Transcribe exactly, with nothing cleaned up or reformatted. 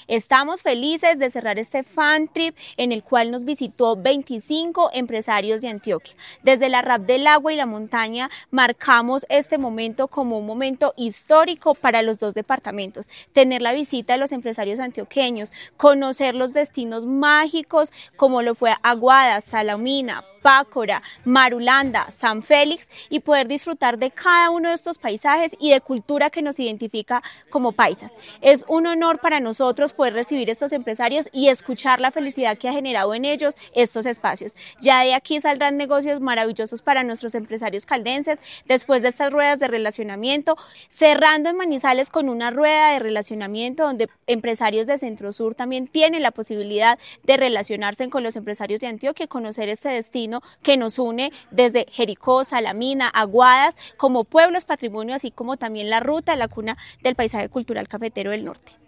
Estamos felices de cerrar este fan trip en el cual nos visitó veinticinco empresarios de Antioquia. Desde la R A P del Agua y la Montaña marcamos este momento como un momento histórico para los dos departamentos. Tener la visita de los empresarios antioqueños, conocer los destinos mágicos como lo fue Aguadas, Salamina, Pácora, Marulanda, San Félix y poder disfrutar de cada uno de estos paisajes y de cultura que nos identifica como paisas. Es un honor para nosotros poder recibir estos empresarios y escuchar la felicidad que ha generado en ellos estos espacios. Ya de aquí saldrán negocios maravillosos para nuestros empresarios caldenses después de estas ruedas de relacionamiento, cerrando en Manizales con una rueda de relacionamiento donde empresarios de Centro Sur también tienen la posibilidad de relacionarse con los empresarios de Antioquia y conocer este destino que nos une desde Jericó, Salamina, Aguadas, como pueblos patrimonio, así como también la ruta, la cuna del paisaje cultural cafetero del norte.